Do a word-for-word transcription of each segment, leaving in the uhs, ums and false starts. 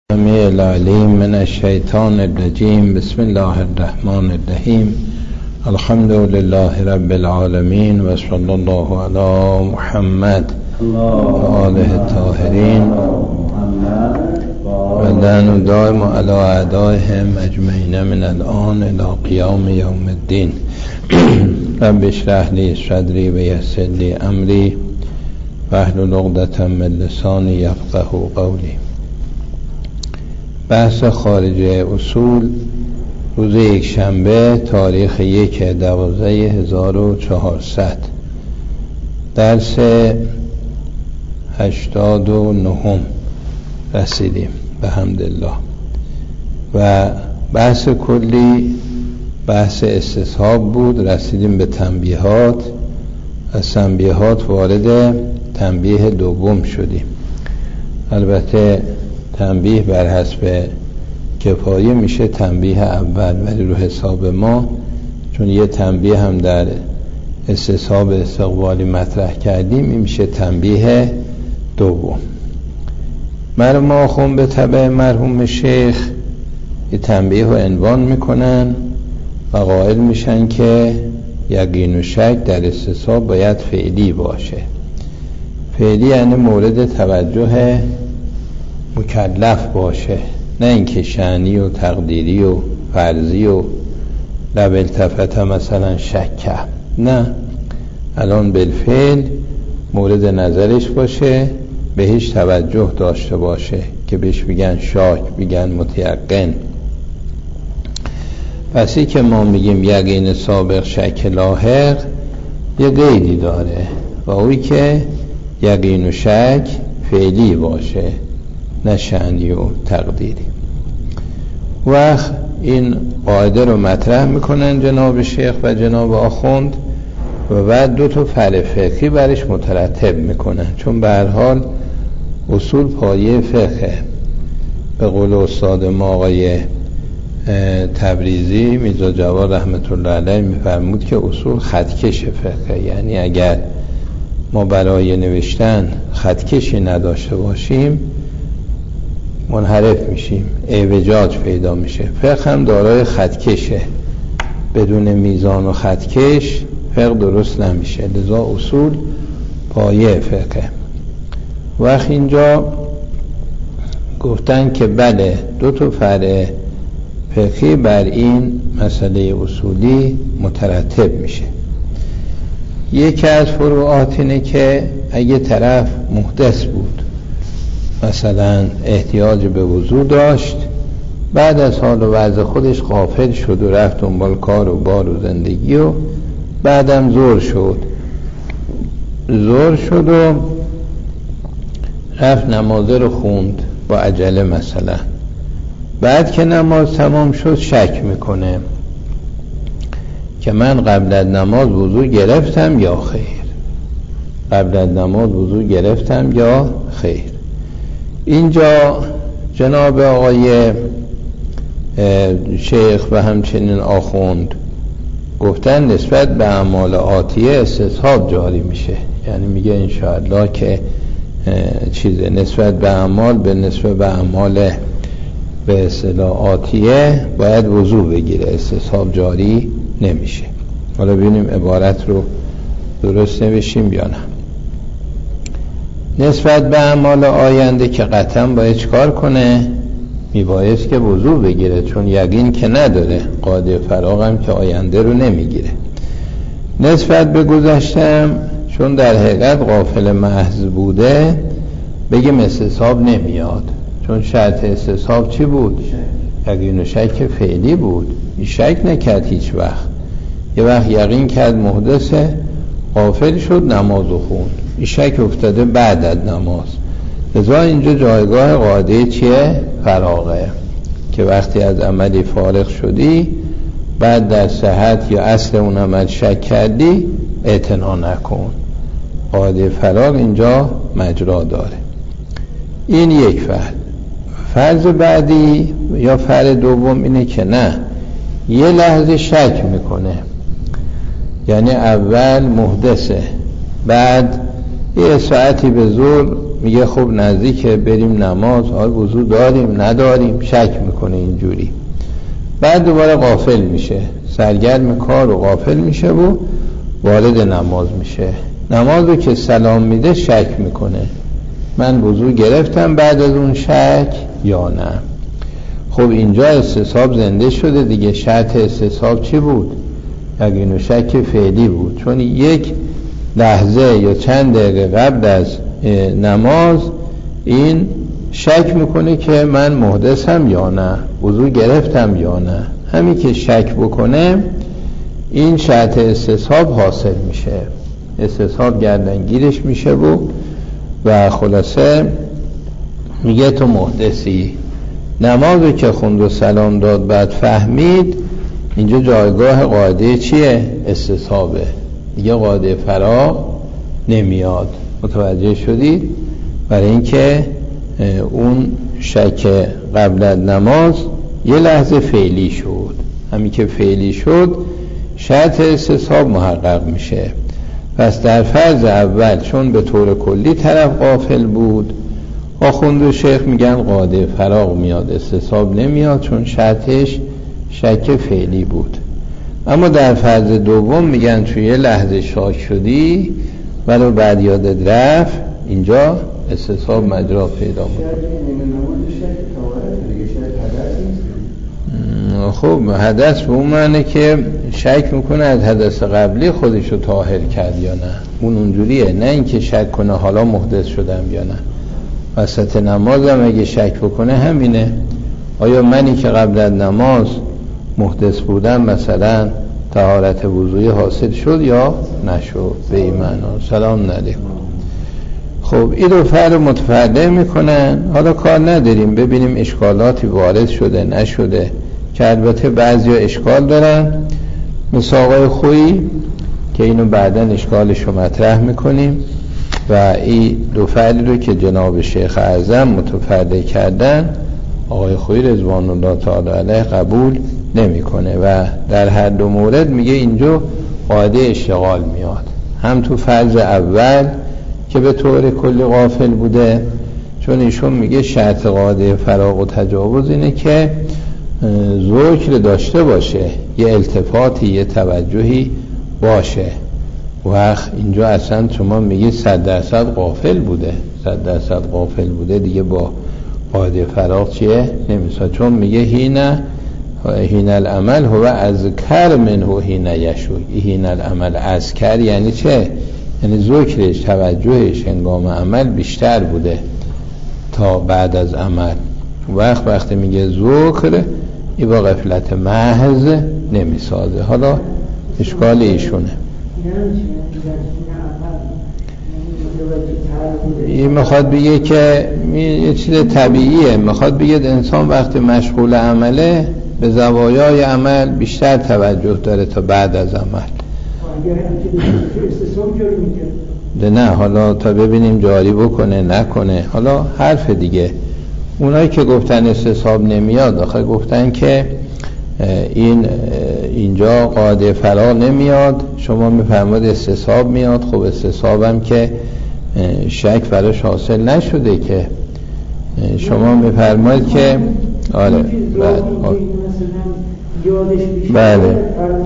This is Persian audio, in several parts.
السمیع العلیم من الشیطان الرجیم. بسم الله الرحمن الرحیم. الحمد لله رب العالمین و صلی الله علی محمد و آله الطاهرین و لعن دائم علی اعدائهم اجمعین من الآن الی قیام یوم الدین. رب اشرح لی صدری و یسر لی امری واحلل عقدة من لسانی یفقهوا قولی. بحث خارج اصول روز یک شنبه تاریخ یک دوازده هزار و چهارصد، درس هشتاد و نهم رسیدیم به حمدالله. و بحث کلی بحث استصحاب بود. رسیدیم به تنبیهات. از تنبیهات وارد تنبیه دوم شدیم. البته تنبیه بر حسب کفایه میشه تنبیه اول، ولی رو حساب ما چون یه تنبیه هم در استصحاب استقبالی مطرح کردیم، این میشه تنبیه دوم. مرحوم آخوند به تبع مرحوم شیخ یه تنبیه رو عنوان میکنن و قائل میشن که یقین و شک در استصحاب باید فعلی باشه. فعلی یعنی مورد توجه مکلف باشه، نه اینکه شأنی و تقدیری و فرضی و لب التفت مثلا شکه، نه، الان بالفعل مورد نظرش باشه، بهش توجه داشته باشه که بهش میگن شاک، میگن متیقن. پسی که ما میگیم یقین سابق شک لاحق یه قیدی داره و اوی که یقین و شک فعلی باشه، نه شأنی و تقدیری. وقت این قاعده رو مطرح میکنن جناب شیخ و جناب آخوند و بعد دو تا فرع فقهی برش مترتب میکنن، چون به هر حال اصول پایه فقه. به قول استاد ما آقای تبریزی میرزا جواد رحمت الله علیه میفرمود که اصول خطکش فقه، یعنی اگر ما برای نوشتن خطکشی نداشته باشیم منحرف میشیم، اعوجاج پیدا میشه. فقه هم دارای خطکشه، بدون میزان و خطکش فقه درست نمیشه، لذا اصول پایه فقه. وقت اینجا گفتن که بله دو تا فرع فقهی بر این مسئله اصولی مترتب میشه. یکی از فروعات اینه که اگه طرف محدث بود، مثلا احتیاج به وضو داشت، بعد از حال و وضع خودش غافل شد و رفت دنبال کار و بار و زندگی و بعدم زور شد زور شد و رفت نمازه رو خوند با عجله مثلا. بعد که نماز تمام شد شک میکنه که من قبل از نماز وضو گرفتم یا خیر، قبل از نماز وضو گرفتم یا خیر. اینجا جناب آقای شیخ و همچنین آخوند گفتن نسبت به اعمال آتیه استصحاب جاری میشه، یعنی میگه انشاءالله که چیزه نسبت به اعمال به نسبت به اعمال به اصطلاح آتیه باید وضو بگیره، استصحاب جاری نمیشه. حالا ببینیم عبارت رو درست نوشیم یا نه. نسبت به اعمال آینده که قطعا باید چکار کنه؟ میبایست که وضو بگیره، چون یقین که نداره، قاعده فراغ هم که آینده رو نمیگیره. نسبت به گذشتم چون در حقیقت غافل محض بوده بگیم استصحاب نمیاد، چون شرط استصحاب چی بود؟ یقین و شک فعلی بود. این شک نکرد هیچ وقت، یه وقت یقین کرد محدثه، غافل شد نمازو خوند، این شک افتاده بعد از نماز. لذا اینجا جایگاه قاعده چیه؟ فراغه، که وقتی از عملی فارغ شدی بعد در صحت یا اصل اون عمل شک کردی اعتنا نکن. قاعده فراغ اینجا مجرا داره. این یک فرض. فرض بعدی یا فرض دوم اینه که نه، یه لحظه شک میکنه، یعنی اول محدثه، بعد یه ساعتی به زور میگه خب نزدیکه بریم نماز، آیا وضو داریم نداریم، شک میکنه اینجوری. بعد دوباره غافل میشه، سرگرم کار و غافل میشه و وارد نماز میشه. نماز رو که سلام میده شک میکنه من وضو گرفتم بعد از اون شک یا نه. خب اینجا استصحاب زنده شده دیگه. شرط استصحاب چی بود؟ یقین و شک فعلی بود، چون یک لحظه یا چند دقیقه قبل از نماز این شک میکنه که من محدثم یا نه، وضو گرفتم یا نه. همین که شک بکنه این شرط استصحاب حاصل میشه، استصحاب گردنگیرش میشه و و خلاصه میگه تو محدثی. نمازو که خوند و سلام داد بعد فهمید، اینجا جایگاه قاعده چیه؟ استصحابه دیگه، قاعده فراغ نمیاد. متوجه شدید؟ برای اینکه اون شک قبل از نماز یه لحظه فعلی شد، همین که فعلی شد شرط استصحاب محقق میشه. پس در فرض اول چون به طور کلی طرف غافل بود، آخوند و شیخ میگن قاعده فراغ میاد، استصحاب نمیاد چون شرطش شک فعلی بود. اما در فرض دوم میگن توی یه لحظه شاک شدی ولو بعد یادت رفت، اینجا استصحاب مجرا پیدا میکنه. خب حدث به اون معنی که شک میکنه از حدث قبلی خودشو طاهر کرد یا نه، اون اونجوریه، نه اینکه شک کنه حالا محدث شدم یا نه. وسط نمازم اگه شک بکنه همینه، آیا منی که قبل از نماز محدث بودم مثلا طهارت وضوئی حاصل شد یا نشد؟ به این معنا. سلام علیکم. خب این دو فرق متفرده میکنن. حالا کار نداریم ببینیم اشکالاتی وارد شده نشده، که البته بعضی ها اشکال دارن، مثل آقای خویی که اینو بعداً اشکالش رو مطرح میکنیم، و این دو فعلی رو که جناب شیخ اعظم متفرده کردن آقای خویی رضوان الله تعالی علیه قبول نمیکنه و در هر دو مورد میگه اینجا قاعده اشتغال میاد. هم تو فرض اول که به طور کلی غافل بوده، چون ایشون میگه شرط قاعده فراغ و تجاوز اینه که ذکر داشته باشه، یه التفاتی یه توجهی باشه. وقت اینجا اصلا شما میگی صد درصد غافل بوده، صد درصد غافل بوده دیگه با قاعده فراغ چیه؟ نمیسا، چون میگه هینه هین العمل هو اذکر منه هین یشوع. هین العمل اذکر یعنی چه؟ یعنی ذکرش توجهش هنگام عمل بیشتر بوده تا بعد از عمل. وقت وقتی میگه ذکر ای با غفلت محض نمیسازه. حالا اشکال ایشونه. این میخواد بگه که یه چیز طبیعیه، میخواد بگه انسان وقتی مشغول عمله به زوایای عمل بیشتر توجه داره تا بعد از عمل. ده نه حالا تا ببینیم جاری بکنه نکنه. حالا حرف دیگه، اونایی که گفتن استصحاب نمیاد آخه گفتن که این اینجا قاعده فراغ نمیاد، شما میفرماد استصحاب میاد. خب استصحابم که شک براش حاصل نشده که، شما میفرماید که آره بله بله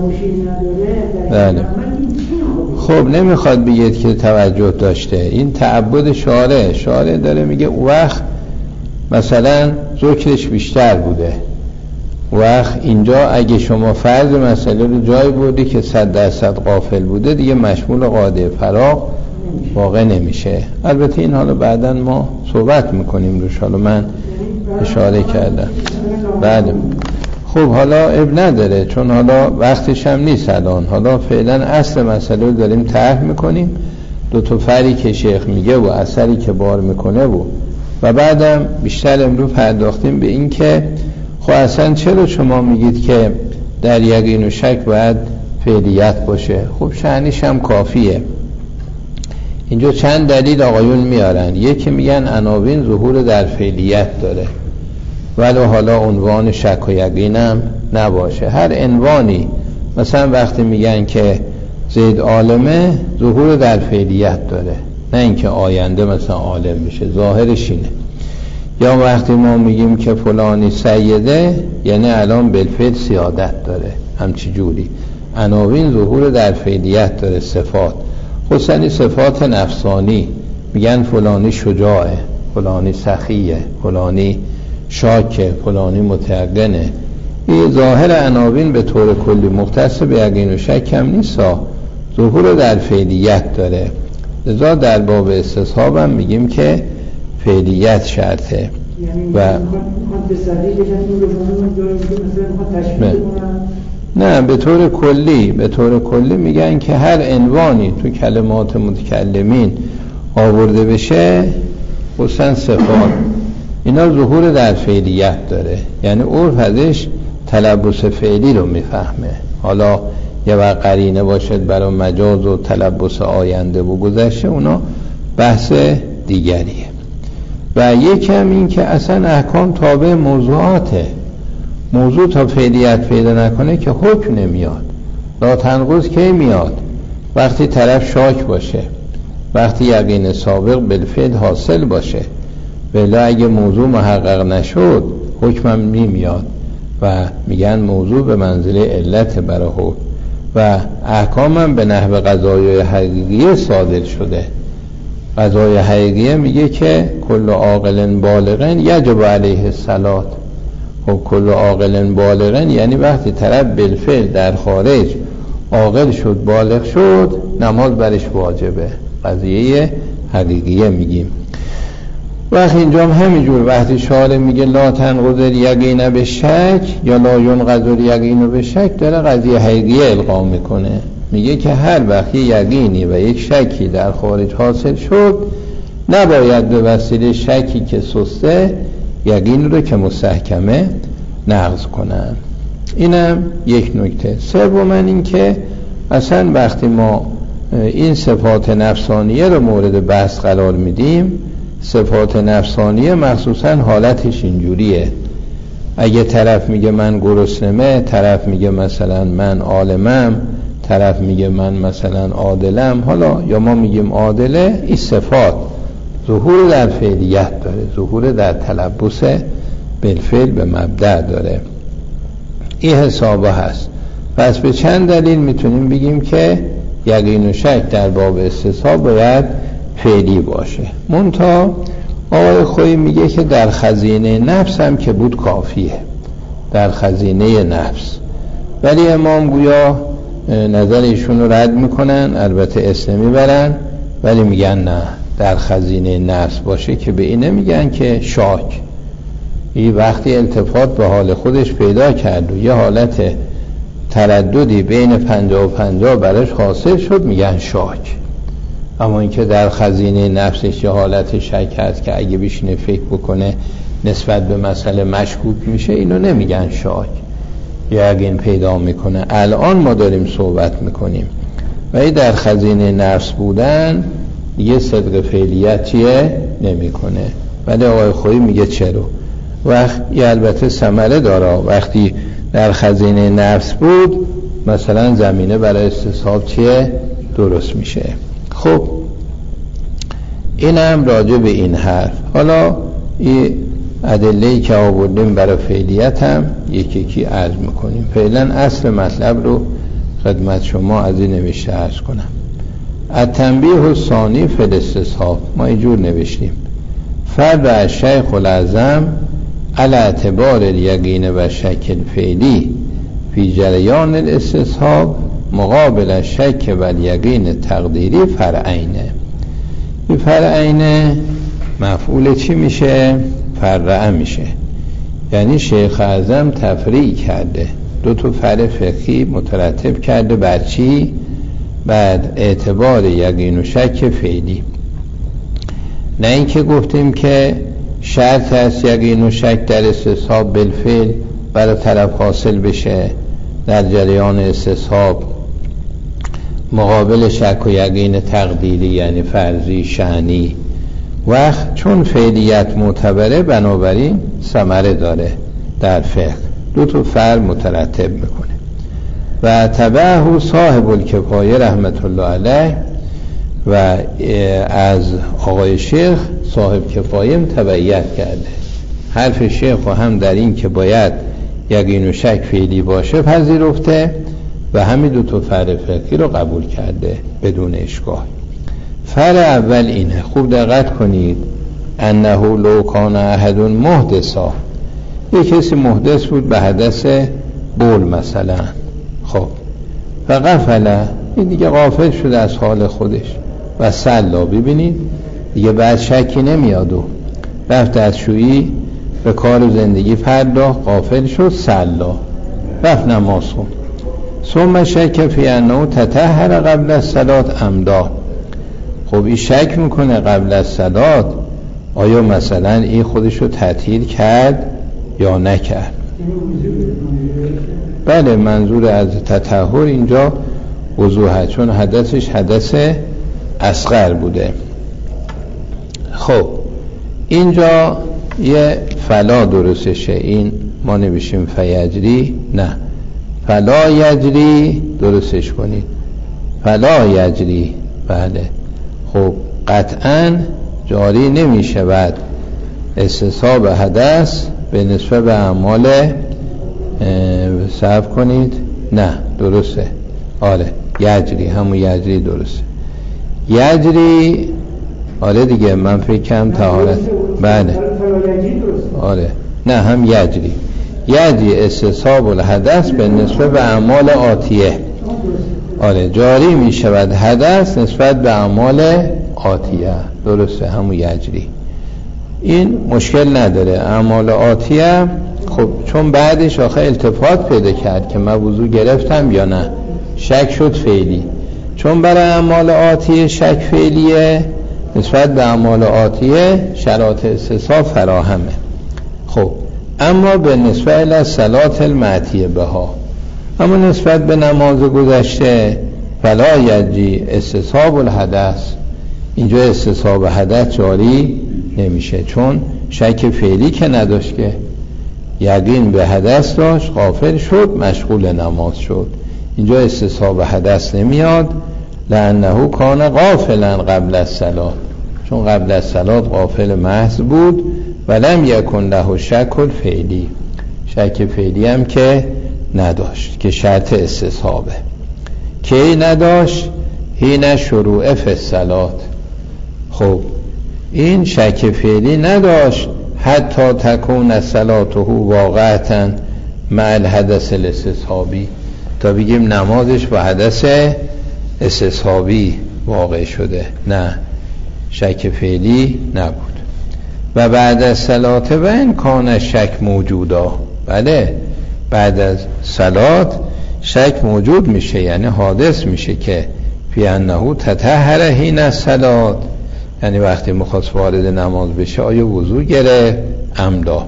بله. خب نمیخواد بگید که توجه داشته، این تعبد شارع شارع داره میگه وقت مثلا ذکرش بیشتر بوده. وقت اینجا اگه شما فرض مسئله رو جای بودی که صد درصد غافل بوده دیگه مشمول قاعده فراغ واقع نمیشه. البته این حالا بعداً ما صحبت میکنیم روش، حالا من اشاره کردم. بله خب حالا اب نداره چون حالا وقتش هم نیست الان. حالا فعلا اصل مسئله رو داریم طرح میکنیم، دو تا فرعی که شیخ میگه و اثری که بار میکنه و و بعدم بیشتر امروز پرداختیم به این که خب اصلا چرا شما میگید که در یقین و شک باید فعلیت باشه؟ خب شأنش هم کافیه. اینجا چند دلیل آقایون میارن. یکی میگن عناوین ظهور در فعلیت داره ولو حالا عنوان شک و یقینم نباشه. هر عنوانی مثلا وقتی میگن که زید عالمه ظهور در فعلیت داره، نه اینکه آینده مثلا عالم میشه. ظاهرش اینه. یا وقتی ما میگیم که فلانی سیده، یعنی الان بالفعل سیادت داره، همچی جوری. عناوین ظهور در فعلیت داره، صفات، خصوصا صفات نفسانی. میگن فلانی شجاعه، فلانی سخیه، فلانی شاکه، فلانی متیقنه. این ظاهر عناوین به طور کلی مختص به یقین و شک هم نیست، ظهور در فعلیت داره. لذا در باب استصحاب هم میگیم که فعلیت شرطه. و نه، به طور کلی به طور کلی میگن که هر عنوانی تو کلمات متکلمین آورده بشه، خصوصا صفات، اینا ظهور در فعلیت داره. یعنی عرف ازش تلبس فعلی رو میفهمه. حالا یه وقت قرینه باشد برای مجاز و تلبس آینده و گذشته، اونا بحث دیگریه. و یکم این که اصلا احکام تابع موضوعاته. موضوع تا فعلیت پیدا نکنه که حکم نمیاد. لا تنقض کی میاد؟ وقتی طرف شاک باشه، وقتی یقین سابق بالفعل حاصل باشه. ولی اگه موضوع محقق نشد، حکم هم نمیاد و میگن موضوع به منزله علت برای حکم. و احکام هم به نحو قضایای حقیقیه صادر شده. قضای حقیقیه میگه که کل عاقل بالغ یجب علیه الصلاة. خب کل عاقل بالغ یعنی وقتی طرف بالفعل در خارج عاقل شد، بالغ شد، نماز برش واجبه. قضیه حقیقیه میگیم. وقتی اینجا هم همینجور وقتی شارع میگه لا تنقض الیقین بالشک یا لا ینقض الیقین بالشک، داره قضیه حقیقیه القا میکنه. میگه که هر وقت یقینی و یک شکی در خارج حاصل شد، نباید به وسیله شکی که سسته یقین رو که مستحکمه نقض کنن. اینم یک نکته. سوم این که اصلا وقتی ما این صفات نفسانیه رو مورد بحث قرار میدیم، صفات نفسانیه مخصوصا حالتش اینجوریه. اگه طرف میگه من گرسنمه، طرف میگه مثلا من عالمم، طرف میگه من مثلا عادلم، حالا یا ما میگیم عادله، این صفات ظهور در فعلیت داره، ظهور در تلبس بالفعل به مبدأ داره. این حسابه هست. پس به چند دلیل میتونیم بگیم که یقین و شک در باب استصحاب باید فعلی باشه. منتها آقای خویی میگه که در خزینه نفس هم که بود کافیه، در خزینه نفس. ولی امام گویا نظر ایشون رو رد میکنن، البته اسلامی برن، ولی میگن نه، در خزینه نفس باشه که به این نمیگن که شاک. این وقتی التفات به حال خودش پیدا کرد و یه حالت ترددی بین پنجاه و پنجاه براش حاصل شد، میگن شاک. اما اینکه در خزینه نفسش یه حالت شک هست که اگه بشینه فکر بکنه نسبت به مسئله مشکوک میشه، اینو نمیگن شاک. یقین پیدا میکنه. الان ما داریم صحبت میکنیم و این در خزینه نفس بودن دیگه صدق فعلیتیه نمیکنه. ولی آقای خویی میگه چرا؟ وقت یه البته ثمره داره. وقتی در خزینه نفس بود، مثلا زمینه برای استصحاب چیه؟ درست میشه. خب این هم راجع به این حرف. حالا این ادله‌ای که آوردیم برای فعلیت هم یکی یکی عرض میکنیم. فعلا اصل مطلب رو خدمت شما از این نوشته عرض کنم. التنبیه الثانی فی الاستصحاب، ما اینجور نوشتیم: فرد الشیخ العظم علی اعتبار الیقین و شک الفعلی فی جریان الاستصحاب مقابل الشک و الیقین تقدیری فرعینه. این فرعینه مفعول چی میشه؟ فرع میشه. یعنی شیخ اعظم تفریع کرده، دو تا فرع فقهی مترتب کرده بر چی؟ بعد اعتبار یقین و شک فعلی. نه اینکه گفتیم که شرط هست یقین و شک در استصحاب بالفعل برای طرف حاصل بشه، در جریان استصحاب مقابل شک و یقین تقدیری یعنی فرضی شأنی. وقت چون فعلیت معتبره، بنابراین ثمره داره در فقه، دو تا فرع مترتب میکنه. و تبعه صاحب الکفایه رحمت الله علیه و از آقای شیخ صاحب کفایم تبعیت کرده. حرف شیخ و هم در این که باید یقین و شک فعلی باشه پذیرفته و همین دو تا فرع فقهی رو قبول کرده بدون اشکال. فرع اول اینه، خوب دقت کنید، انه لو کان احد محدثا، یک کسی محدث بود به حدث بول مثلا، خب و غفله، این دیگه غافل شده از حال خودش و سلا، ببینید دیگه بعد شکی نمیاد و رفت از شویی به کار زندگی پرداخت، غافل شد، سلا، رفت نماز خوند. ثم شک فی انه تطهر قبل الصلاه عمدا، خب این شک میکنه قبل از صلات آیا مثلا این خودشو تطهیر کرد یا نکرد. بله، منظور از تطهر اینجا وضوحه، چون حدثش حدث اصغر بوده. خب اینجا یه فلا درستشه، این ما نوشیم فیجری، نه فلا یجری درستش کنید، فلا یجری. بله، خب قطعا جاری نمی شود استصحاب حدث به نسبت به اعمال، صرف کنید، نه درسته، آره یجری، همون یجری درسته، یجری، آره دیگه من فکرم طهارت، بله آره، نه هم یجری، یجری استصحاب الحدث به نسبت به اعمال آتیه، آره جاری می شود حدث نسبت به اعمال آتیه، درسته، همون یجری، این مشکل نداره. اعمال آتیه خب چون بعدش آخه التفات پیدا کرد که من وضو گرفتم یا نه، شک شد فعلی، چون برای اعمال آتیه شک فعلیه، نسبت به اعمال آتیه شرایط استصحاب فراهمه. خب اما به نسبت به صلات المعتیه بها، اما نسبت به نماز گذشته فلا یجری استصحاب الحدث، اینجا استصحاب حدث جاری نمیشه، چون شک فعلی که نداشت، که یقین به حدث داشت، غافل شد، مشغول نماز شد، اینجا استصحاب حدث نمیاد، لانه کان غافلا قبل الصلاه، چون قبل الصلاه غافل محض بود، ولم یکن له شک الفعلی، شک فعلی هم که نداشت که شرط استصحابه. کی نداشت؟ حین شروع فی الصلاه، خب این شک فعلی نداشت حتی تکون صلاته واقعتا مع الحدث الاستصحابی، تا بگیم نمازش با حدث استصحابی واقع شده، نه شک فعلی نبود. و بعد از صلات و امکان شک موجودا، بله بعد از صلات شک موجود میشه، یعنی حادث میشه که فی انه تطهر حین الصلات، یعنی وقتی میخواست وارد نماز بشه آیا وضو گرفت عمدا.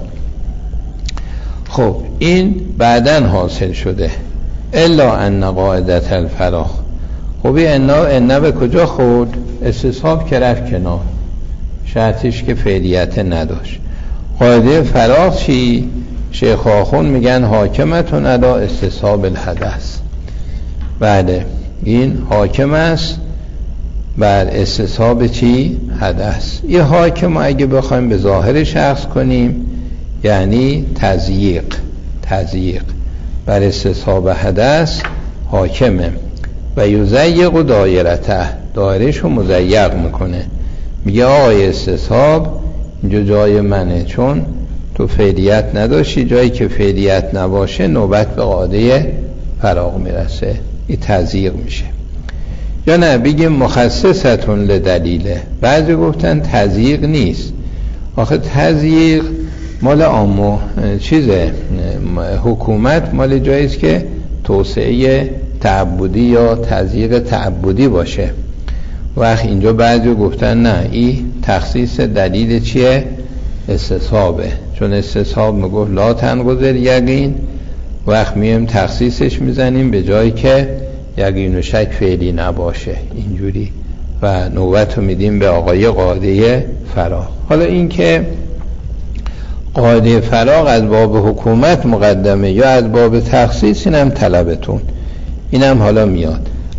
خب این بعدن حاصل شده، الا ان قاعدت الفراغ، خب این انا به کجا خورد؟ استصحاب که رفت کنار، شرطش که فعلیت نداشت. قاعده فراغ چی؟ شیخ آخون میگن حاکمتون علی استصحاب الحدث، بله این حاکم است بر استصحاب چی؟ حدث. این حاکم اگه بخوایم به ظاهر شخص کنیم یعنی تضییق، تضییق بر استصحاب حدث حاکمه، و یضیق دایرته، دایرش رو مضیق میکنه، میگه آقای استصحاب اینجا جای منه، چون تو فعلیت نداشتی، جایی که فعلیت نباشه نوبت به قاعده فراغ میرسه، این تضییق میشه. یا نه بگیم مخصصتون لدلیله، بعضی گفتن تضییق نیست، آخه تضییق مال عامو چیزه، حکومت مال جاییست که توسعه تعبدی یا تضییق تعبدی باشه، وقت اینجا بعضی گفتن نه این تخصیص دلیل چیه؟ استصحابه، چون استصحاب میگفت لا تنقض یقین، وقت میم تخصیصش میزنیم به جایی که یقین و شک فعلی نباشه اینجوری، و نوبت رو میدیم به آقای قاعده فراغ. حالا این که قاعده فراغ از باب حکومت مقدمه یا از باب تخصیص، اینم طلبتون، اینم حالا میاد.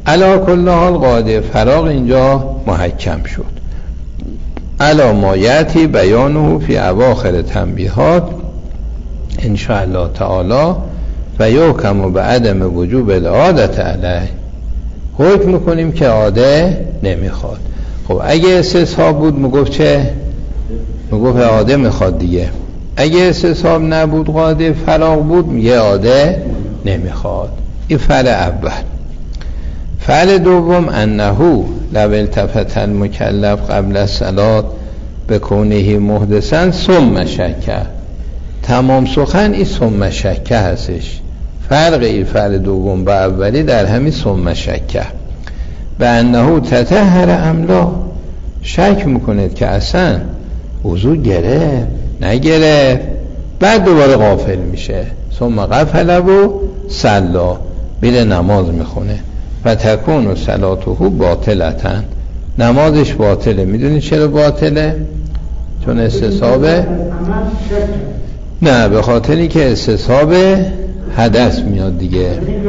علا کل حال قاعده فراغ اینجا محکم شد. علا ما یأتی بیانه فی اواخر تنبیهات ان شاء الله تعالی و یحکم بعدم وجوب العادت علیه. حکم میکنیم که عاده نمیخواد. خب اگه استصحاب بود میگفت چه؟ میگفت عاده میخواد دیگه. اگه استصحاب نبود قاعده فراغ بود میگه عاده نمیخواد. این فعل اول. فعل دوم انه لو التفت المکلف قبل الصلاة بکونه محدثا ثم شک. تمام سخن این ثم شک هستش. فرق این فعل دوم با اولی در همین ثم شک. به انه تطهر ام لا، شک میکنید که اصلا وضو گرفت نگرفت، بعد دوباره غافل میشه. ثم غفل و صلا، میره نماز میخونه و تکون و صلاته باطلتن، نمازش باطله. میدونی چرا باطله؟ چون استصحابه؟ نه، به خاطری که استصحاب حدث میاد دیگه.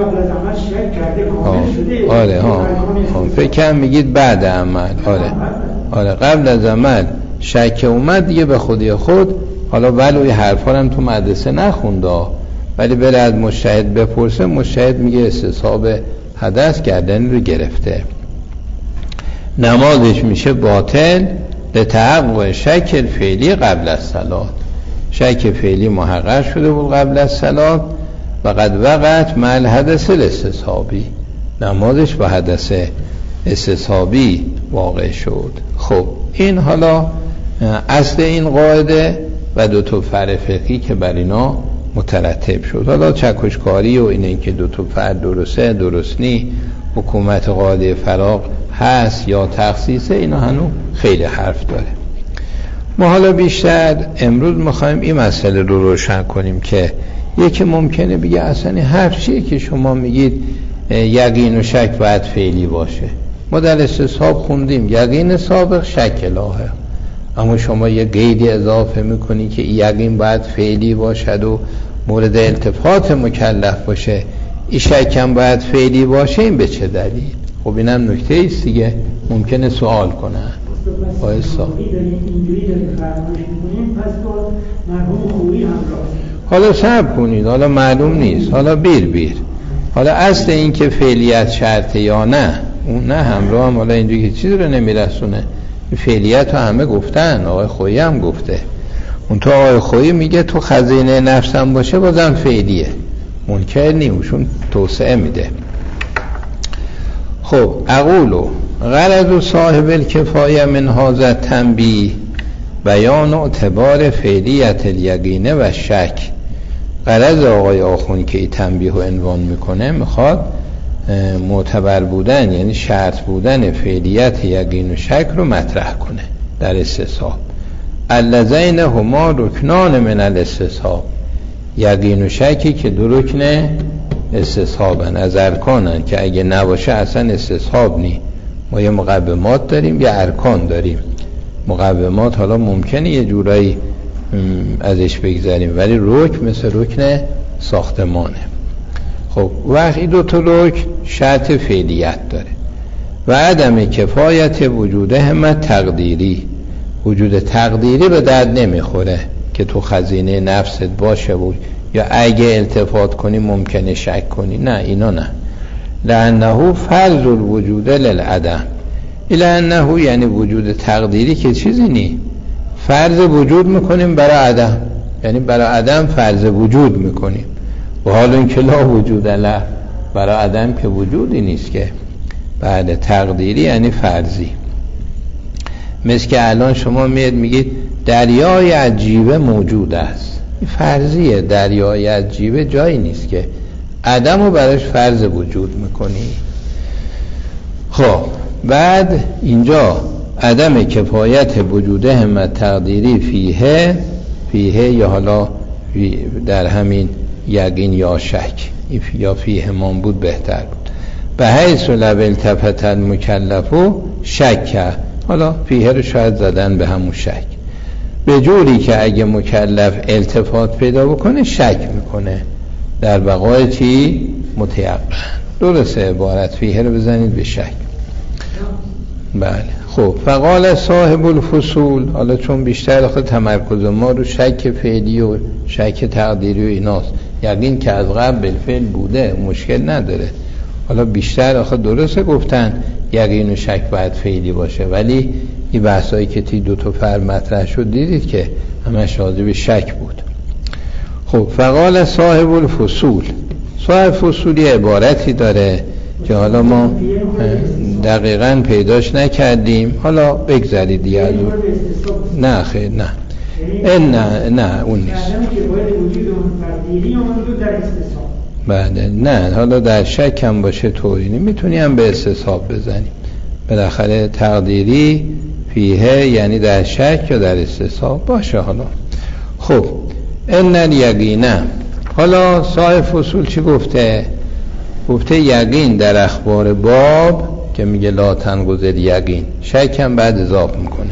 آره ها، فکر کنم میگید بعد عمل. آره آره قبل از عمل شک اومد دیگه به خودی خود. حالا ولوی حرفا هم تو مدرسه نخونده، ولی بره از مجتهد بپرسه، مجتهد میگه استصحاب حدث گردن رو گرفته، نمازش میشه باطل. لتحقق شک الفعلی قبل از صلات، شک فعلی محقق شده بود قبل از صلات و قد وقت مع الحدث الاستصحابی، نمازش با حدث استصحابی واقع شد. خب این حالا اصل این قاعده و دو تا فرع فقهی که بر اینا مترتب شد. حالا چکشکاری و اینه که دو تا فرع درسته درست نی، حکومت قاعده فراغ هست یا تخصیصه، اینا هنوز خیلی حرف داره. ما حالا بیشتر امروز میخوایم این مسئله رو روشن کنیم که یکی ممکنه بگه اصلا حرف چیه که شما میگید یقین و شک باید فعلی باشه. ما در استصحاب خوندیم یقین سابق شک لاحق، اما شما یه قیدی اضافه میکنی که یقین باید فعلی باشد و مورد التفات مکلف باشه، این شک هم باید فعلی باشه. این به چه دلیل؟ خب اینم نکته ایست دیگه، ممکنه سوال کنن. بایستا حالا صبر کنید، حالا معلوم نیست، حالا بیر بیر حالا اصل این که فعلیت شرطه یا نه، اون نه همراه هم حالا اینجوری که چیزی رو نمیرسونه. فعلیت رو همه گفتن، آقای خویی هم گفته. اون تو آقای خویی میگه تو خزینه نفسم باشه بازم فعلیه، منکر نیوشون توسعه میده. خب اقولو غرض صاحب الکفایه من هذا تنبیه بیان اعتبار فعلیت الیقینه و شک. غرض آقای آخوند که این تنبیه رو عنوان میکنه، میخواد معتبر بودن یعنی شرط بودن فعلیت یقین و شک رو مطرح کنه در استصحاب. اللذین هما رکنان من الاستصحاب، یقین و شکی که دو رکن استصحابن، از ارکانن که اگه نباشه اصلا استصحاب نی. ما یه مقومات داریم یه ارکان داریم. مقومات حالا ممکنه یه جورایی ازش بگذاریم، ولی رکن مثل رکن ساختمانه. خب وقتی دو تا رکن شرط فعلیت داره و عدم کفایت وجود همت تقدیری، وجود تقدیری به درد نمیخوره که تو خزینه نفست باشه بود یا اگه التفات کنی ممکنه شک کنی، نه اینا نه. لانه فرض الوجود للعدم، لانه یعنی وجود تقدیری که چیزی نی، فرض وجود میکنیم برای عدم، یعنی برای عدم فرض وجود میکنیم. و حال این که لا وجود له، برای عدم که وجودی نیست که. بعد تقدیری یعنی فرضی. مثل که الان شما میاد میگید دریای عجیبه موجود است، فرضیه. دریای عجیبه جایی نیست که عدم رو براش فرض وجود میکنی. خب بعد اینجا عدم کفایت وجود همت تقدیری فیه فیه یا حالا در همین یقین یا شک یا فیه همان بود بهتر بود. به حیث لو التفت المکلفو شک، حالا فیه رو شاید زدن به همون شک، به جوری که اگه مکلف التفات پیدا بکنه شک میکنه در بقای چی؟ متیقن. درسته عبارت فیه رو بزنید به شک. بله خب فقال صاحب الفصول، حالا چون بیشتر آخه تمرکز ما رو شک فعلی و شک تقدیری و ایناست، یقین که از قبل بالفعل بوده مشکل نداره. حالا بیشتر آخه درسته گفتن یقین و شک باید فعلی باشه، ولی این بحثایی که تی دو تا فرع مطرح شد دیدید که همش راجع به شک بود. خب فقال صاحب الفصول، صاحب فصولی عبارتی داره که حالا ما دقیقاً پیداش نکردیم، حالا بگذارید دیگه از اون. نه خیر نه این نه نه اون نیست. بله نه، حالا در شک هم باشه طوری نی، میتونی هم به استصحاب بزنیم. بالاخره تقدیری فیه یعنی در شک یا در استصحاب باشه. حالا خب ان الیقینه، حالا صاحب فصول چی گفته؟ گفته یقین در اخبار باب که میگه لا تنقض یقین، شک هم بعد اضافه میکنه.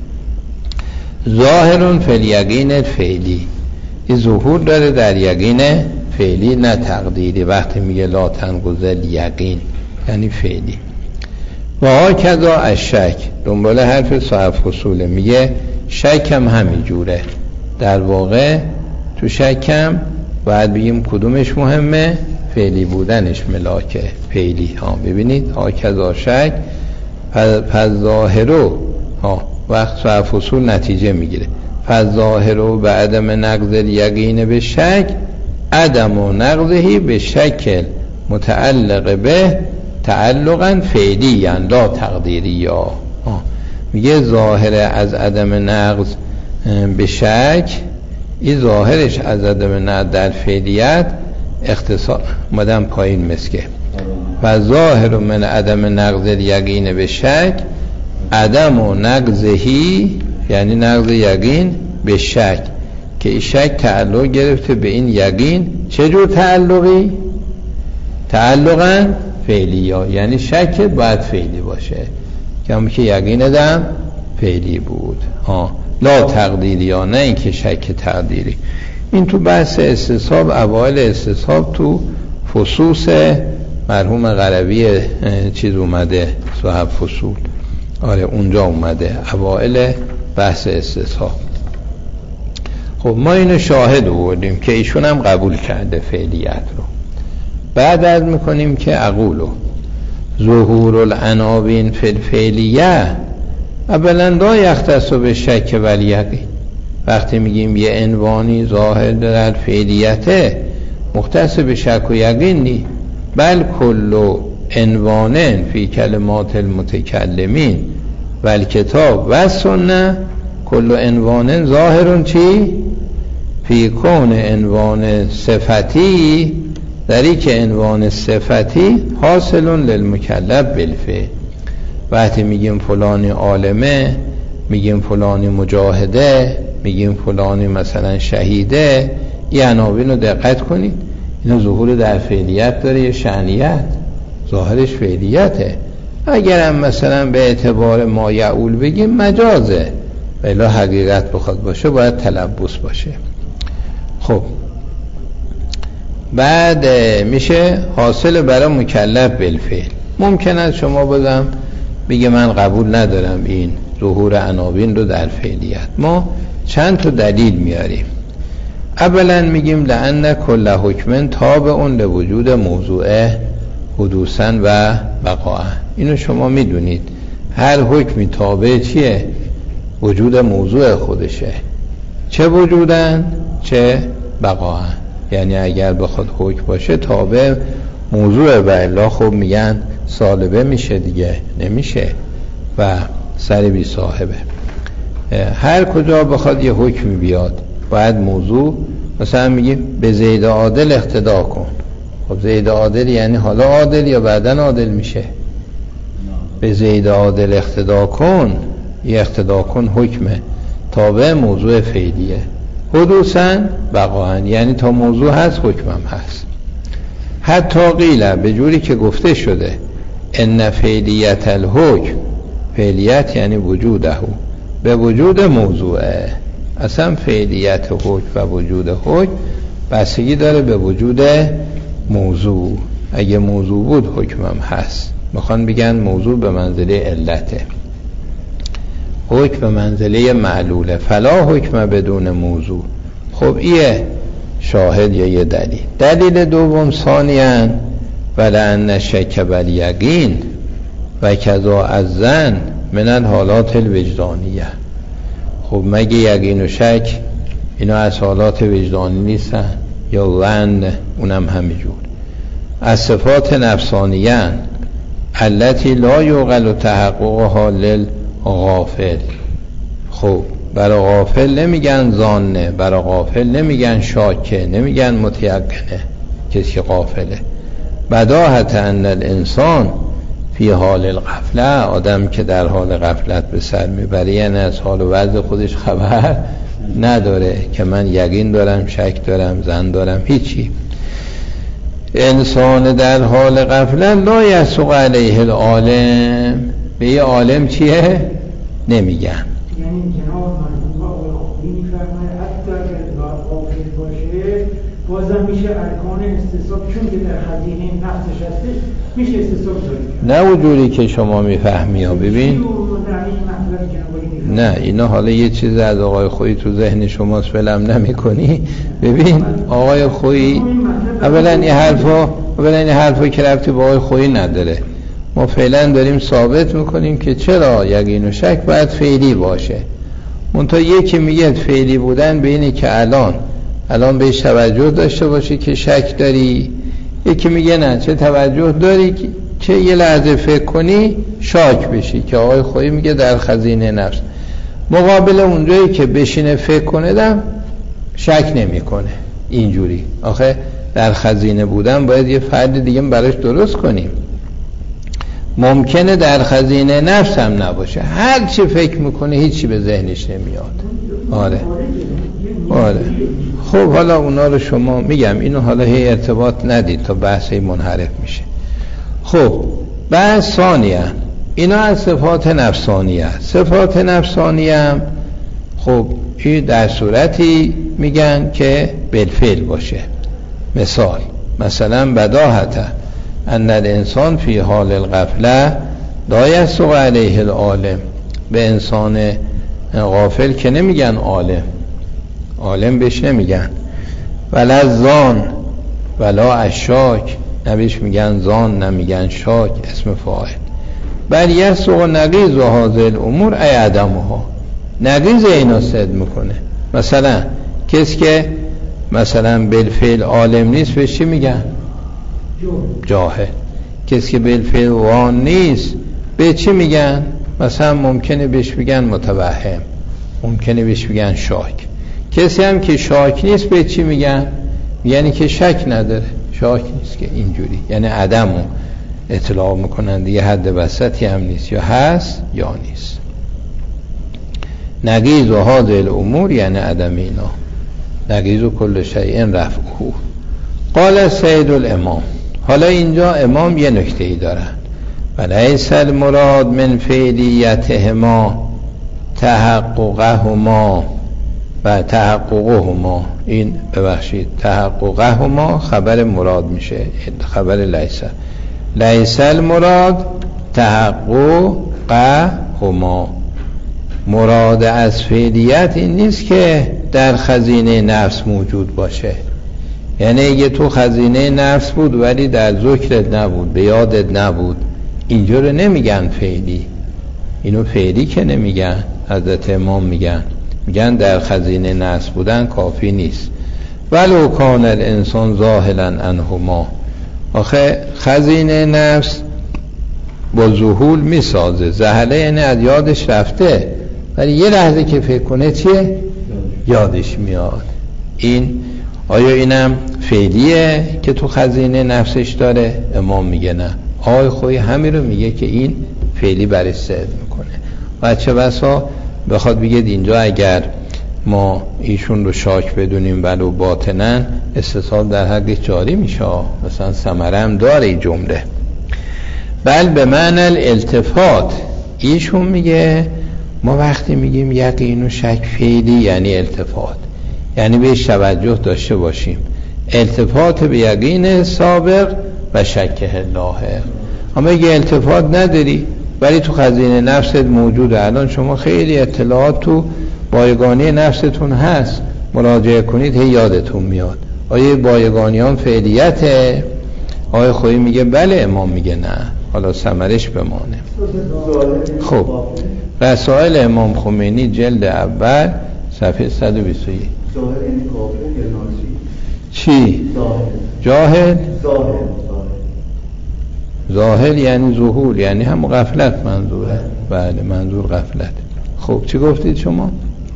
ظاهرون فی الیقین فعلی، این ظهور داره در یقین فعلی نه تقدیری. وقتی میگه لا تنقض یقین یعنی فعلی. و هاکذا الشک، دنبال حرف صاحب فصوله، میگه شک هم همین جوره. در واقع تو شک هم باید بگیم کدومش مهمه؟ فعلی بودنش ملاکه فعلی ها. ببینید هاکذا شک، پس ظاهرو ها وقت صاحب فصول نتیجه میگیره. پس ظاهرو به عدم نقض یقین به شک، عدم و نقضهی به شکل متعلق به تعلقا فعلی یعنی لا تقدیری یا. میگه ظاهر از عدم نقض به شک، این ظاهرش از عدم نقض در فعلیت اختصار مدام پایین مسکه. و ظاهر من عدم نقض یقین به شک، عدم و نقضهی یعنی نقض یقین به شک، که این شک تعلق گرفته به این یقین. چه جور تعلقی؟ تعلقا فعلی ها، یعنی شک باید فعلی باشه، کمی که یقین دم فعلی بود ها، لا تقدیری ها، نه اینکه شک تقدیری. این تو بحث استصحاب، اوائل استصحاب تو فصوص مرحوم قربی چیز اومده، صاحب فصول، آره اونجا اومده اوائل بحث استصحاب. خب ما اینو شاهد آوردیم که ایشون هم قبول کرده فعلیت رو. بعد عرض میکنیم که اقولو ظهور العناوین فی الفعلیه اولا لا یختص به شک و الیقین. وقتی میگیم یه عنوانی ظاهر در فعلیته مختص به شک و یقین نی، بل کل عنوانن فی کلمات المتکلمین و الکتاب و سنه، کل عنوانن ظاهرون چی؟ فی کون عنوان صفتی، دری که عنوان صفتی حاصلون للمکلف بالفعل. وقتی میگیم فلانی عالمه، میگیم فلانی مجاهده، میگیم فلانی مثلا شهیده، این عناوین رو دقت کنید، اینا ظهور در فعلیت داره یا شأنیت؟ ظاهرش فعلیته. اگر هم مثلا به اعتبار ما یعول بگیم مجازه، ولی حقیقت بخواد باشه باید تلبس باشه. خب بعد میشه حاصل برای مکلف بالفعل. ممکن است شما بگم بگه من قبول ندارم این ظهور عناوین رو در فعلیت. ما چند تا دلیل میاریم. اولا میگیم لأن کل حکم تابع لوجود موضوع حدوثا و بقاء. اینو شما میدونید، هر حکمی تابع چیه؟ وجود موضوع خودشه، چه وجودن چه بقاء. یعنی اگر بخواد حکم باشه تابع موضوع، و الا خب میگن سالبه میشه دیگه، نمیشه و سر بی صاحبه. هر کجا بخواد یه حکمی بیاد باید موضوع، مثلا میگیم به زید عادل اقتدا کن. خب زید عادل یعنی حالا عادل یا بعدن عادل میشه؟ به زید عادل اقتدا کن، یه اقتدا کن حکمه تابع موضوع فعلیه. حدوثاً بقاءً یعنی تا موضوع هست حکمم هست. حتی قیله به جوری که گفته شده ان فعلیت الحکم، فعلیت یعنی وجوده به وجود موضوعه. اصلا فعلیت حکم و وجود حکم بستگی داره به وجود موضوع. اگه موضوع بود حکمم هست. میخوان بگن موضوع به منزله علته، حکم به منزله معلوله، فلا حکم بدون موضوع. خب ایه شاهد یا یه دلیل. دلیل دوم ثانیاً ولأن شک بالیقین و کذا الظن من الحالات الوجدانیه. خب مگه یقین و شک اینا از حالات وجدانی نیستن؟ یا ظن اونم همینجور از صفات نفسانیه التي لا یعقل تحققها للغافل. خب برای غافل نمیگن ظانه، برای غافل نمیگن شاکه، نمیگن متیقنه، کسی غافله. بداهت ان الانسان فی حال الغفله، آدم که در حال غفلت به سر میبره یعنی از حال و وضع خودش خبر نداره که من یقین دارم، شک دارم، ظن دارم، هیچی. انسان در حال غفلت لا یسوق علیه العالم، به یه عالم چیه؟ نمیگن. یعنی جناب مرحوم آقای میفرماید حتی اگر غافل باشه بازم میشه ارکان استصحاب، چون که در خزینه نفسش هستش میشه استصحاب دارید. نه اونجوری که شما میفهمی ها. ببین نه اینا حالا یه چیز از آقای خویی تو ذهن شماست فلم نمی کنی. ببین آقای خویی اولا این حرفا اولا این حرفا که ربطی با آقای خویی نداره. ما فعلا داریم ثابت میکنیم که چرا یقین و شک باید فعلی باشه. منتها یکی میگه فعلی بودن به اینه که الان الان بهش توجه داشته باشی که شک داری، یکی میگه نه چه توجه داری که یه لحظه فکر کنی شاک بشی، که آقای خویی میگه در خزینه نفس. مقابل اونجایی که بشینه فکر کنه دم شک نمی کنه. اینجوری آخه در خزینه بودن باید یه فرد دیگه براش درست کنیم. ممکنه در خزینه نفس هم نباشه، هر چی فکر میکنه هیچی به ذهنش نمیاد. آره آره خب حالا اونا رو شما میگم اینو حالا هی ارتباط ندید تا بحثی منحرف میشه. خب بعد ثانیه اینا از صفات نفسانیه. صفات نفسانیه هم خب این در صورتی میگن که بالفعل باشه. مثال مثلا بداهته ان الانسان فی حال الغفله لا یسوق علیه العالم. به انسان غافل که نمیگن عالم، عالم بهش نمیگن. ولا ظان ولا الشاک، نبیش میگن ظان نمیگن شاک، اسم فاعل. بل یسوق نقیض و هذه الامور ای عدمها، نقیض اینا صد میکنه. مثلا کسی که مثلا بالفعل عالم نیست بهش چی میگن؟ جاهل. کسی که بالفعل وان نیست به چی میگن؟ مثلا ممکنه بهش بگن متوهم، ممکنه بهش بگن شاک. کسی هم که شاک نیست به چی میگن؟ یعنی که شک نداره، شاک نیست، که اینجوری یعنی عدمو اطلاع میکنن دیگه، حد وسطی هم نیست، یا هست یا نیست. نقیض و هذه الامور یعنی عدم اینا. نقیض و کل شیء رفعه. قال سید الامام. حالا اینجا امام یه نکته ای دارن. ولیس المراد من فعلیتهما تحققهما و تحققهما. این ببخشید تحققهما خبر مراد میشه، خبر لیس. لیس المراد تحققهما. مراد از فعلیت این نیست که در خزینه نفس موجود باشه. یعنی اگه تو خزینه نفس بود ولی در ذکرت نبود، به یادت نبود، اینجا رو نمیگن فعلی. اینو فعلی که نمیگن. حضرت امام میگن میگن در خزینه نفس بودن کافی نیست. ولو کان الانسان ظاهلا عنهما. آخه خزینه نفس با ذهول میسازه. زهله یعنی از یادش رفته، ولی یه لحظه که فکر کنه چیه؟ یادش میاد. این آیا اینم فعلیه که تو خزینه نفسش داره؟ امام میگه نه. آقای خویی همین رو میگه که این فعلی برش صدق میکنه. و چه بسا بخواد بگید اینجا اگر ما ایشون رو شاک بدونیم ولو باطناً استصحاب در حق جاری میشه، مثلا ثمره هم داره این جمله. بل به معنی الالتفات. ایشون میگه ما وقتی میگیم یقین و شک فعلی یعنی التفات، یعنی بهش توجه داشته باشیم. التفات به یقین سابق و شک الله. اما اگه التفات نداری ولی تو خزینه نفست موجوده، الان شما خیلی اطلاعات تو بایگانی نفستون هست، مراجعه کنید هی یادتون میاد. آیا بایگانیان فعلیته؟ آیا خویی میگه بله، امام میگه نه، حالا ثمرش بمانه. خب رسائل امام خمینی جلد اول صفحه صد و بیست و یک. چی؟ جاهل؟ ظاهر یعنی ظهور، یعنی هم غفلت منظوره. بله منظور غفلت. خب چی گفتید شما؟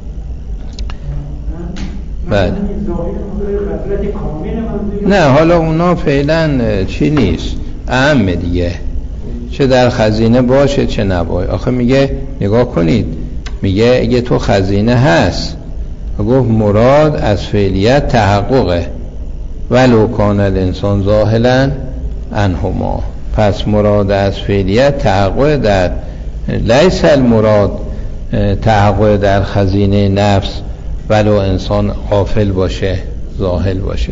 بله نه، حالا اونا فعلا چی نیست، اهم دیگه، چه در خزینه باشه چه نباشه. آخه میگه نگاه کنید، میگه اگه تو خزینه هست و گفت مراد از فعلیت تحققه ولو کان الانسان ظاهلا عنهما، پس مراد از فعلیت تحقق در لیس المراد تحقق در خزینه نفس ولو انسان غافل باشه ظاهل باشه.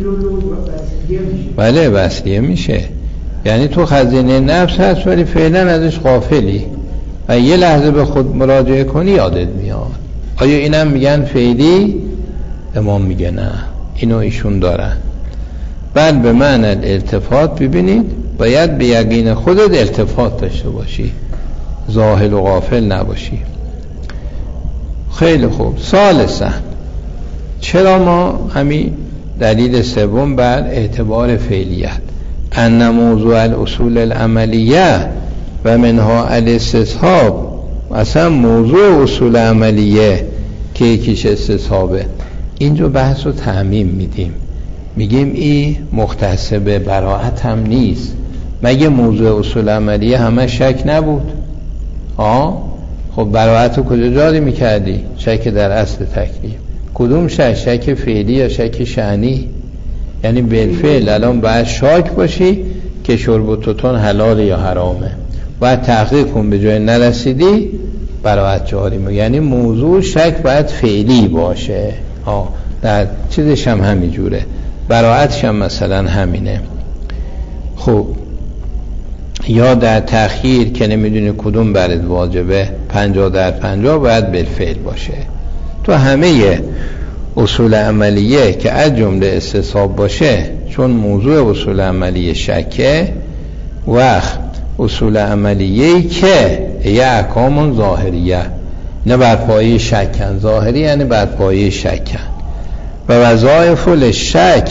بله وصلیه میشه، یعنی تو خزینه نفس هست ولی فعلا ازش غافلی و یه لحظه به خود مراجعه کنی یادت میاد. آیا اینم میگن فعلی؟ امام میگه نه، اینو ایشون دارن. بل به معنی التفات، ببینید باید به یقین خودت التفات داشته باشی، ظاهل و غافل نباشی. خیلی خوب. ثالثاً چرا ما همین دلیل سوم بر اعتبار فعلیت، ان موضوع الاصول العملیه و منها الاستصحاب، اصلا موضوع اصول عملیه که یکیش استصحابه، اینجا بحث رو تعمیم میدیم، میگیم این مختص به براءت هم نیست. مگه موضوع اصول عملیه همه شک نبود؟ آه خب براءت رو کجا جاری میکردی؟ شک در اصل تکلیف. کدوم شک؟ شک فعلی یا شک شأنی؟ یعنی بالفعل الان باید شاک باشی که شرب و توتون حلال یا حرامه، باید تحقیق کن، به جای نرسیدی براءت جاری می. یعنی موضوع شک باید فعلی باشه. آه در چیزش هم همین جوره، براءتش هم مثلا همینه. خب یا در تأخیر که نمیدونی کدوم برات واجبه، پنجاه در پنجاه باید بالفعل باشه. تو همه اصول عملیه که از جمله استصحاب باشه، چون موضوع اصول عملیه شکه، وقت اصول عملیه که یه احکام ظاهریه نه بر پایه شکن، ظاهری یعنی بر پایه شکن، و وظایف الشک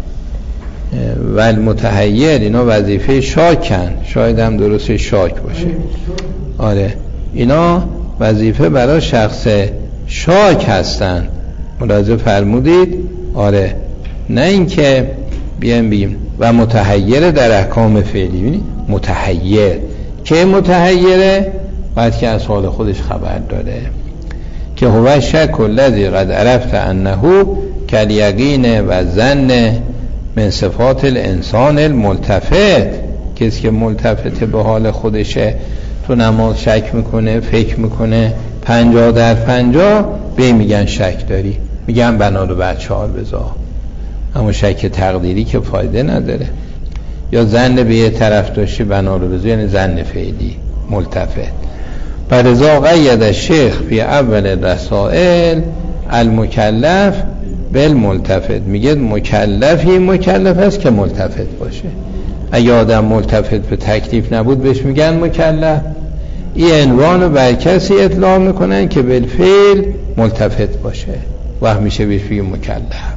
و المتحیر اینا وظیفه شاکن، شاید هم درست شاک باشه. آره اینا وظیفه برای شخص شاک هستن، ملاحظه فرمودید؟ آره نه اینکه بیان بگیم و متحیر در احکام فعلی. متحیر که متحیره باید که از حال خودش خبر داره، که هو شک الذی قد عرفت انه کالیقین و ظن من صفات الانسان الملتفت. کسی که ملتفت به حال خودشه تو نماز شک میکنه، فکر میکنه، پنجاه در پنجاه به میگن شک داری، میگن بنا رو بعد چهار بذار. اما شک تقدیری که فایده نداره. یا ظن به یه طرف داشتی بنا رو بذار، یعنی ظن فعلی ملتفت. برزا قید الشیخ فی اول رسائل المکلف بالملتفت، میگه مکلفی مکلف است که ملتفت باشه. اگه آدم ملتفت به تکلیف نبود بهش میگن مکلف. این عنوان رو بر کسی اطلاق میکنن که بالفعل ملتفت باشه، وقت میشه بهش بگیم مکلف.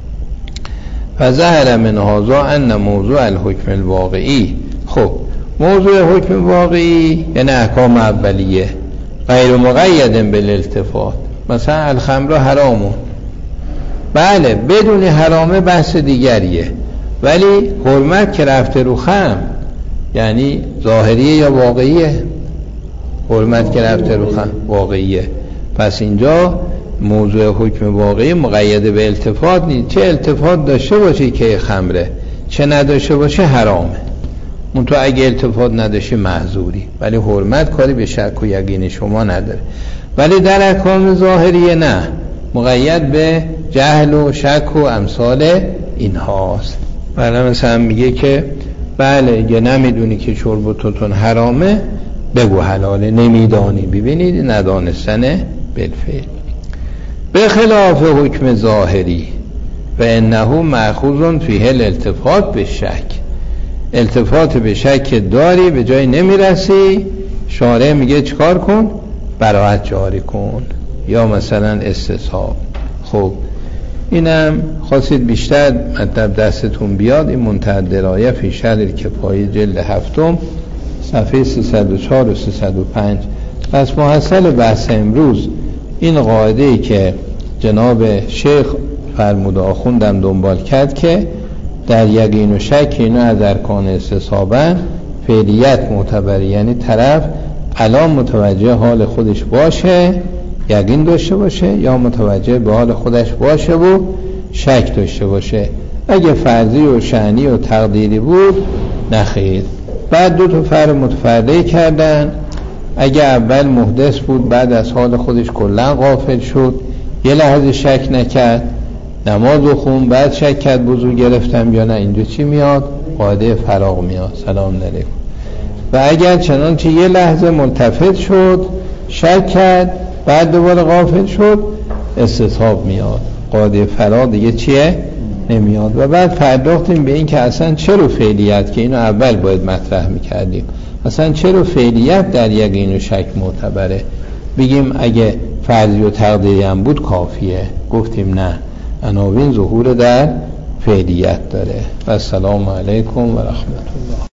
فظهر من هذا ان موضوع الحکم الواقعی، خب موضوع حکم واقعی یعنی احکام اولیه غیر مقید بالالتفات. مثلا الخمر حرامه، بله بدون حرامه بحث دیگریه، ولی حرمت که رفته رو خمر یعنی ظاهریه یا واقعیه؟ حرمت که رفته رو خمر واقعیه. پس اینجا موضوع حکم واقعی مقید به التفات نیست. چه التفات داشته باشه که خمره، چه نداشته باشه حرامه. اون تو اگه التفات نداشته معذوری، ولی حرمت کاری به شک و یقین شما نداره. ولی در احکام ظاهریه نه، مقید به جهل و شک و امثال این هاست. مثلا میگه که بله اگه نمیدونی که شرب و توتون حرامه بگو حلاله، نمیدانی. ببینید ندانستن بالفعل. به خلاف حکم ظاهری و انه مأخوذ فیه الالتفات به شک، التفات به شک داری به جای نمیرسی، شارع میگه چکار کن؟ براءت جاری کن یا مثلا استصحاب. خب اینم خواستید بیشتر مطلب دستتون بیاد، این منتهی الدرایه فی شرح الکفایه جلد هفتم صفحه سیصد و چهار و سیصد و پنج. پس محصل بحث امروز این قاعده ای که جناب شیخ فرموده آخوندم دنبال کرد که در یقین و شک اینا از ارکان استصحابن، فعلیت معتبره، یعنی طرف الان متوجه حال خودش باشه یقین داشته باشه یا متوجه به حال خودش باشه و شک داشته باشه. اگه فرضی و شأنی و تقدیری بود نخیر. بعد دو تا فرق متفرقه کردن. اگه اول محدث بود بعد از حال خودش کلا غافل شد، یه لحظه شک نکرد، نماز و خون، بعد شک کرد وضو گرفتم یا نه، اینجا چی میاد؟ قاعده فراغ میاد. سلام علیکم. و اگر چنانچه یه لحظه ملتفت شد شک کرد بعد دوباره غافل شد استصحاب میاد. قاعده فراغ دیگه چیه؟ نمیاد. و بعد پرداختیم به این که اصلا چرا فعلیت، که اینو اول باید مطرح میکردیم، اصلا چرا فعلیت در یقین و شک معتبره؟ بگیم اگه فرضی و تقدیری هم بود کافیه. گفتیم نه، عناوین ظهور در فعلیت داره. و السلام علیکم و رحمت الله.